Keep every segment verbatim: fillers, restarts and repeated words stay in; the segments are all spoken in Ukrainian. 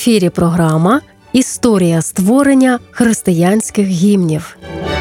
ефірі програма «Історія створення християнських гімнів».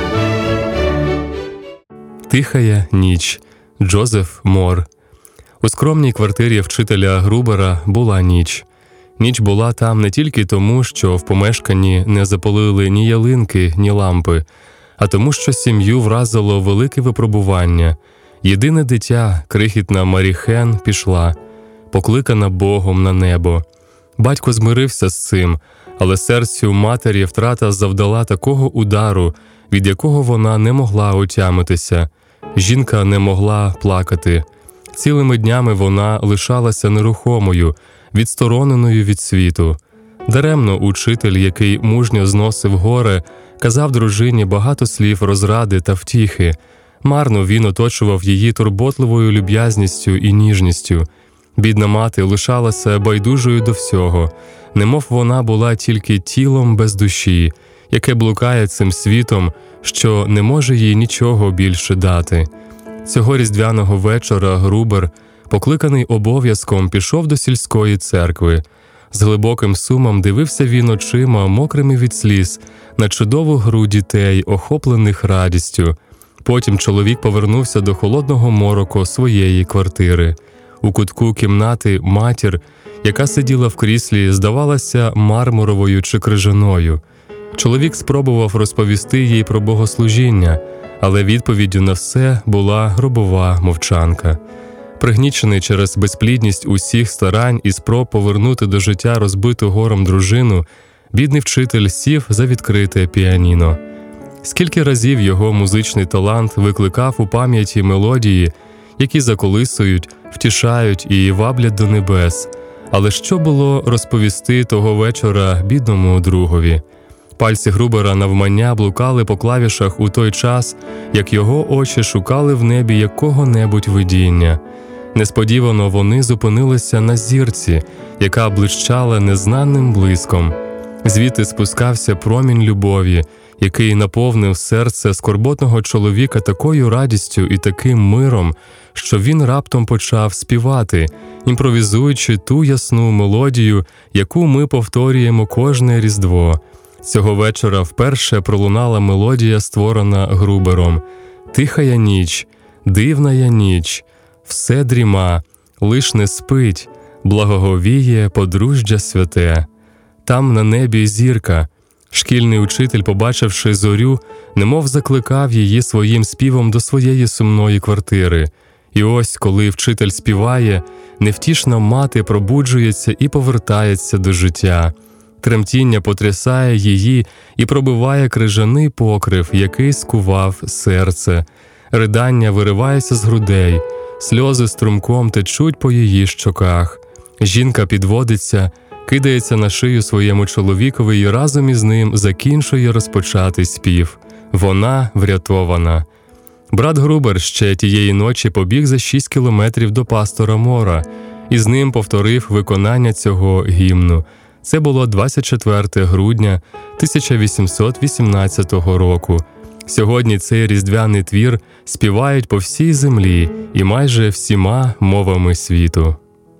Тихая ніч. Джозеф Мор. У скромній квартирі вчителя Грубера була ніч. Ніч була там не тільки тому, що в помешканні не запалили ні ялинки, ні лампи, а тому, що сім'ю вразило велике випробування. Єдине дитя, крихітна Марі Хен, пішла, покликана Богом на небо. Батько змирився з цим, але серцю матері втрата завдала такого удару, від якого вона не могла отямитися. Жінка не могла плакати. Цілими днями вона лишалася нерухомою, відстороненою від світу. Даремно учитель, який мужньо зносив горе, казав дружині багато слів розради та втіхи. Марно він оточував її турботливою люб'язністю і ніжністю. Бідна мати лишалася байдужою до всього, немов вона була тільки тілом без душі, яке блукає цим світом, що не може їй нічого більше дати. Цього різдвяного вечора Грубер, покликаний обов'язком, пішов до сільської церкви. З глибоким сумом дивився він очима, мокрими від сліз, на чудову гру дітей, охоплених радістю. Потім чоловік повернувся до холодного мороку своєї квартири. У кутку кімнати матір, яка сиділа в кріслі, здавалася мармуровою чи крижаною. Чоловік спробував розповісти їй про богослужіння, але відповіддю на все була гробова мовчанка. Пригнічений через безплідність усіх старань і спроб повернути до життя розбиту горем дружину, бідний вчитель сів за відкрите піаніно. Скільки разів його музичний талант викликав у пам'яті мелодії, які заколисують, втішають і ваблять до небес. Але що було розповісти того вечора бідному другові? Пальці Грубера навмання блукали по клавішах у той час, як його очі шукали в небі якого-небудь видіння. Несподівано вони зупинилися на зірці, яка блищала незнаним блиском. Звідти спускався промінь любові, який наповнив серце скорботного чоловіка такою радістю і таким миром, що він раптом почав співати, імпровізуючи ту ясну мелодію, яку ми повторюємо кожне Різдво. Цього вечора вперше пролунала мелодія, створена Грубером. «Тихая ніч, дивная ніч, все дріма, лиш не спить, благоговіє подружжя святе». Там на небі зірка. Шкільний учитель, побачивши зорю, немов закликав її своїм співом до своєї сумної квартири. І ось, коли вчитель співає, невтішна мати пробуджується і повертається до життя. Тремтіння потрясає її і пробиває крижаний покрив, який скував серце. Ридання виривається з грудей, сльози струмком течуть по її щоках. Жінка підводиться, кидається на шию своєму чоловікові і разом із ним закінчує розпочатий спів. Вона врятована. Брат Грубер ще тієї ночі побіг за шість кілометрів до пастора Мора і з ним повторив виконання цього гімну. Це було двадцять четвертого грудня тисяча вісімсот вісімнадцятого року. Сьогодні цей різдвяний твір співають по всій землі і майже всіма мовами світу.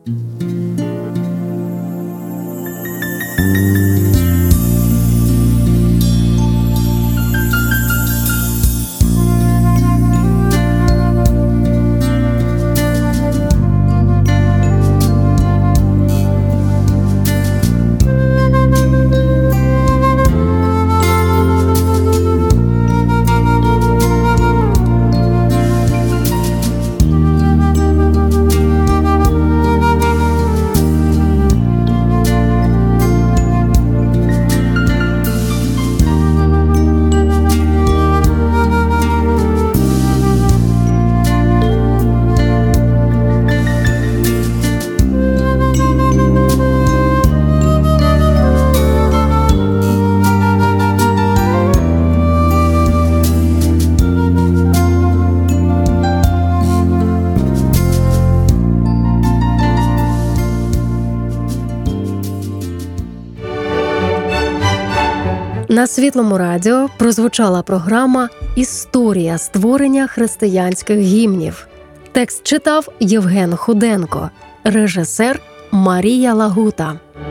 На Світлому радіо прозвучала програма «Історія створення християнських гімнів». Текст читав Євген Худенко, режисер Марія Лагута.